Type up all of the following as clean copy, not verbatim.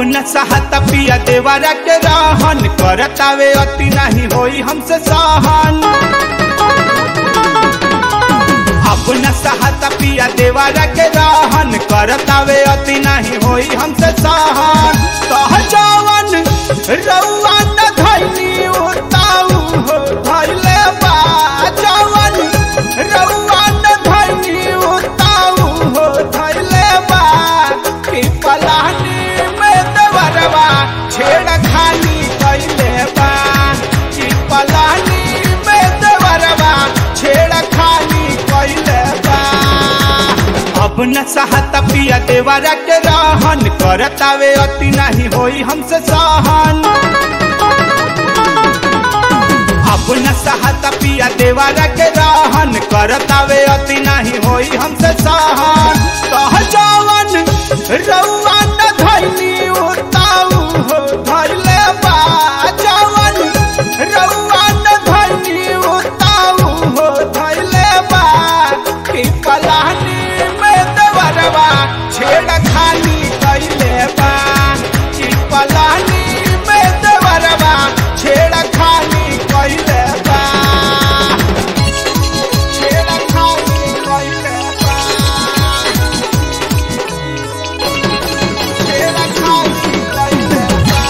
न सहत पिया देवरा के रहन करतावे अति नहीं होई हमसे सहन। अब न सहत पिया देवरा के रहन करतावे अति नहीं होई हमसे सहन। कह जवन रउआ न धैनी उताऊ हो धैले बा जवन रउआ न धैनी उताऊ हो धैले बा कि पलानी छेड़खानी कैले बा कि पलानी में देवरवा छेड़खानी कैले बा। अब न सहत पिया देवरा के रहन करतावे अति नहीं होई हमसे सहन। अब न सहत पिया देवरा के रहन करतावे अति नहीं होई हमसे सहन। कह जवन रउआ न धैनी उताऊ हो धैले बा जवन रउआ न धैनी उताऊ हो धैले बा कि पलानी में देवरवा छेड़खानी कैले बा कि पलानी में देवरवा छेड़खानी कैले बा छेड़खानी कैले बा छेड़खानी कैले बा।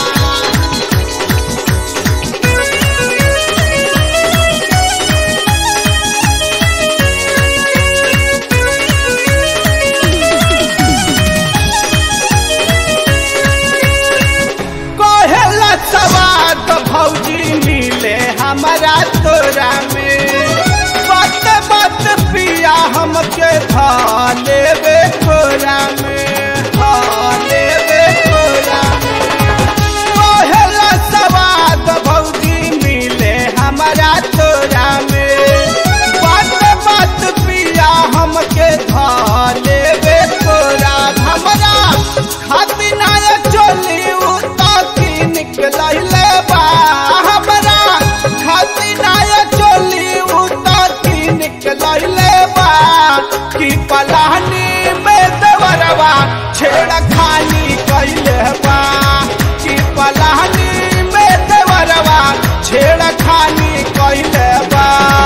कहेला सवाद भौजी मिले हमारा तोरा में बात बात पिया हमके धा लेवे तोरा में धा लेवे तोरा में। कहेला सवाद भौजी मिले हमारा तोरा में बात बात पिया हमके धा लेवे तोरा। हमारा खातिर नाय चली उता की निकलैले बा हमरा खातिर नाय चली उता की निकलैले बा कि पलानी में देवरवा छेड़खानी कैले बा कि पलानी में देवरवा छेड़खानी कैले बा।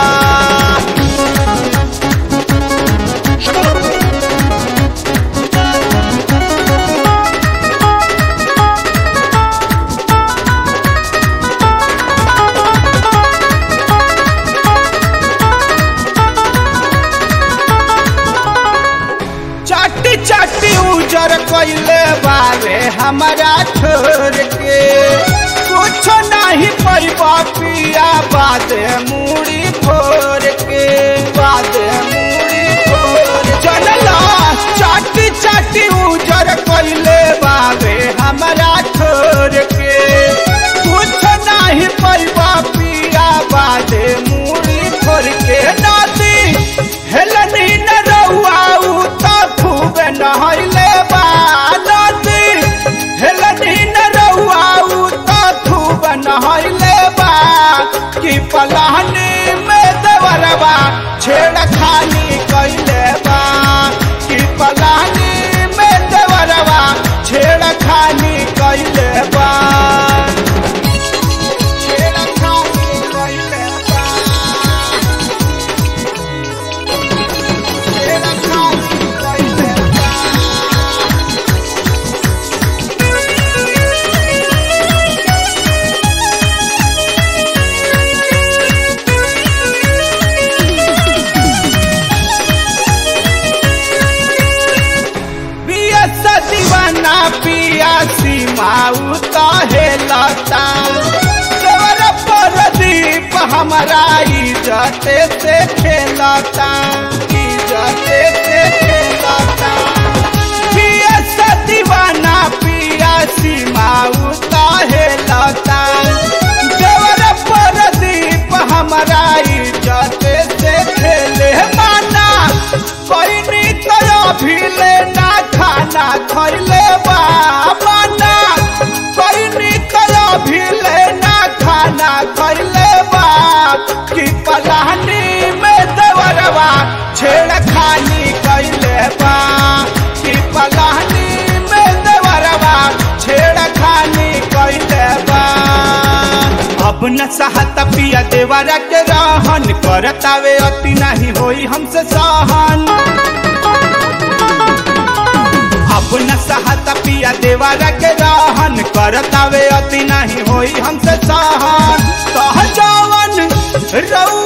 चाटी चाटी उजर कैले बारे हमारा छोड़ के कुछ नहीं पैबा पिया बादे मूड़ी फोड़ के बादे मूड़ी फोड़ जनला चाटी चाटी उजर कैले बारे हमारा छोड़ के कुछ नहीं पैबा पिया बादे मूड़ी फोड़ के। नाती हेलनी न रउआ खूब नहैले बा नदी हेलनी न रउआ खूब नहैले बा कि पलानी में देवरवा छेड़खानी कैले बा कि पलानी में देवरवा छेड़खानी कैले बा छेड़खानी कैले बा छेड़खानी कैले बा। दीवाना पिया सीमाऊ कहे लता तोर प्रदीप हमारा इज्जत से खेलता इज्जत से खेलता। पिया दीवाना पिया सीमाऊ कहे लता तोर प्रदीप हमारा इज्जत से खेले माना कोई नहीं तो अभी लेना खाना खैले बा माना कोई नहीं तो अभी लेना खाना खैले बा कि पलानी में देवरवा छेड़खानी कैले बा कि पलानी में देवरवा न सहता पिया देवरा के रहन करतावे अति नहीं होई हमसे सहन। अब न सहता पिया देवरा के रहन करतावे अति नहीं होई हमसे सहन। कह जवन रउआ